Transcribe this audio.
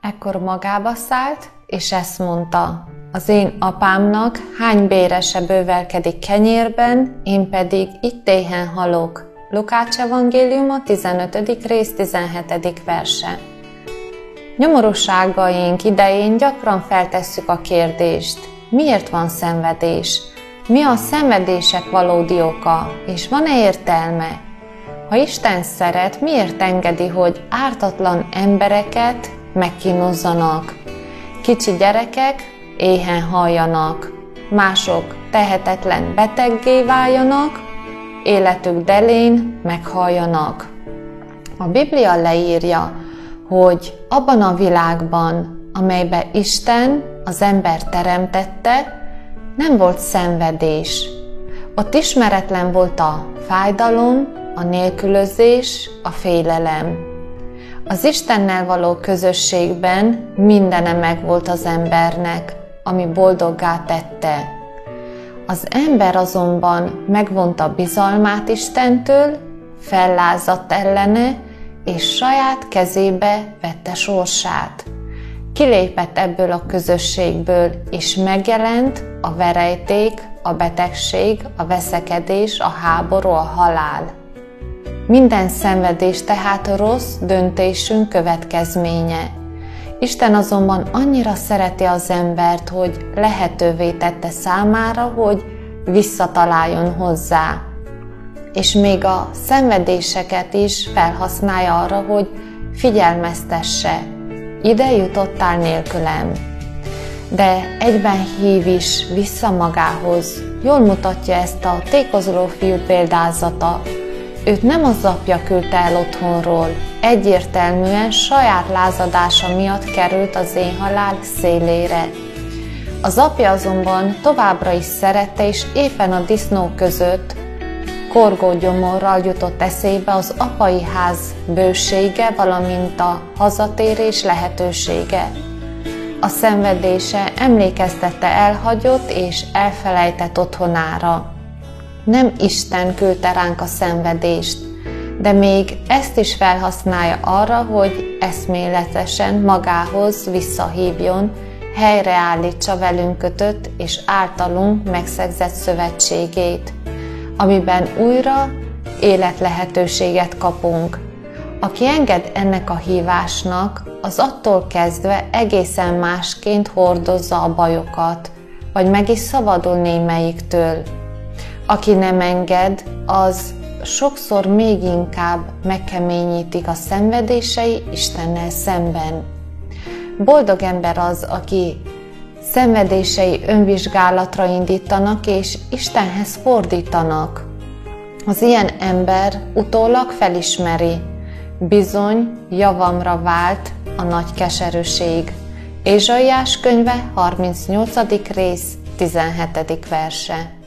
Ekkor magába szállt, és ezt mondta: az én apámnak hány bérese bővelkedik kenyérben, én pedig itt éhen halok. Lukács evangéliuma 15. rész 17. verse. Nyomorúságaink idején gyakran feltesszük a kérdést: miért van szenvedés? Mi a szenvedések valódi oka, és van-e értelme? Ha Isten szeret, miért engedi, hogy ártatlan embereket megkínozzanak? Kicsi gyerekek éhen haljanak, mások tehetetlen beteggé váljanak, életük delén meghaljanak. A Biblia leírja, hogy abban a világban, amelybe Isten az ember teremtette, nem volt szenvedés. Ott ismeretlen volt a fájdalom, a nélkülözés, a félelem. Az Istennel való közösségben mindene megvolt az embernek, ami boldoggá tette. Az ember azonban megvonta bizalmát Istentől, fellázadt ellene, és saját kezébe vette sorsát. Kilépett ebből a közösségből, és megjelent a verejték, a betegség, a veszekedés, a háború, a halál. Minden szenvedés tehát rossz döntésünk következménye. Isten azonban annyira szereti az embert, hogy lehetővé tette számára, hogy visszataláljon hozzá. És még a szenvedéseket is felhasználja arra, hogy figyelmeztesse: ide jutottál nélkülem. De egyben hív is vissza magához. Jól mutatja ezt a tékozoló fiú példázata. Őt nem az apja küldte el otthonról, egyértelműen saját lázadása miatt került az énhalál szélére. Az apja azonban továbbra is szerette, és éppen a disznók között korgó gyomorral jutott eszébe az apai ház bősége, valamint a hazatérés lehetősége. A szenvedése emlékeztette elhagyott és elfelejtett otthonára. Nem Isten küldte ránk a szenvedést, de még ezt is felhasználja arra, hogy eszméletesen magához visszahívjon, helyreállítsa velünk kötött és általunk megszegzett szövetségét, amiben újra életlehetőséget kapunk. Aki enged ennek a hívásnak, az attól kezdve egészen másként hordozza a bajokat, vagy meg is szabadul némelyiktől. Aki nem enged, az sokszor még inkább megkeményítik a szenvedései Istennel szemben. Boldog ember az, aki szenvedései önvizsgálatra indítanak és Istenhez fordítanak. Az ilyen ember utólag felismeri: bizony, javamra vált a nagy keserűség. Ézsaiás könyve 38. rész 17. verse.